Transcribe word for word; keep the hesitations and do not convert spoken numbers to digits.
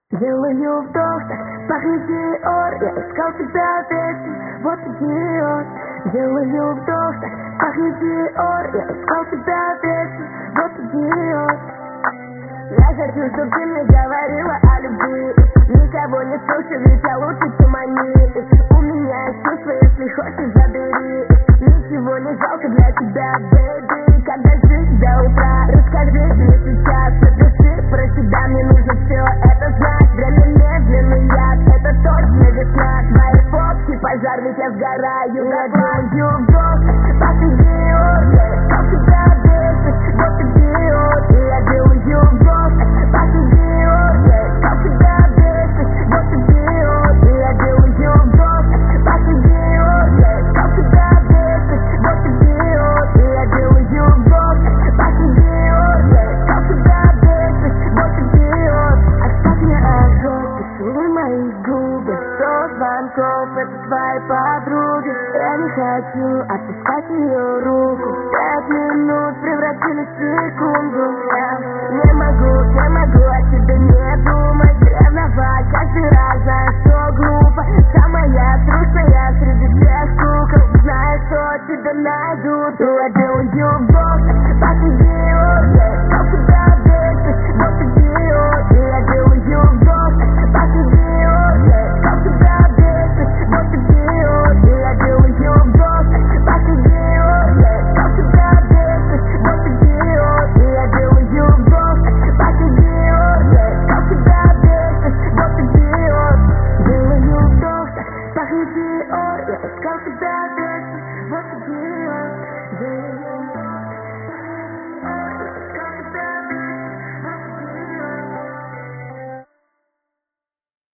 Делаю вдох, так пахнет Диор. Я искал тебя вечно, вот идиот. Делаю вдох, так пахнет Диор. Я искал тебя вечно, вот идиот. Я хочу, чтоб ты мне говорила о любви. Никого не слушай, ведь я лучше, чем они. У меня есть чувства, если хочешь, забери. Ничего не жалко для тебя, бэйби. Когда жить до утра, расскажи мне сейчас. Напиши про себя, мне нужно все это знать. Время медленный яд, это точно весна. Твои фотки, пожар, ведь я сгораю. Я делаю вдох, пахнет Диор. Я искал тебя вечно, вот идиот. Я делаю вдох, пахнет Диор. Я искал тебя вечно, вот идиот. Я делаю вдох, пахнет Диор. Я искал тебя вечно, вот идиот. Я делаю вдох, пахнет Диор. Я искал тебя вечно, вот идиот. Оставь мне ожог, поцелуй мои губы. Сто звонков, это твои подруги. Я не хочу отпускать ее руку. Пять минут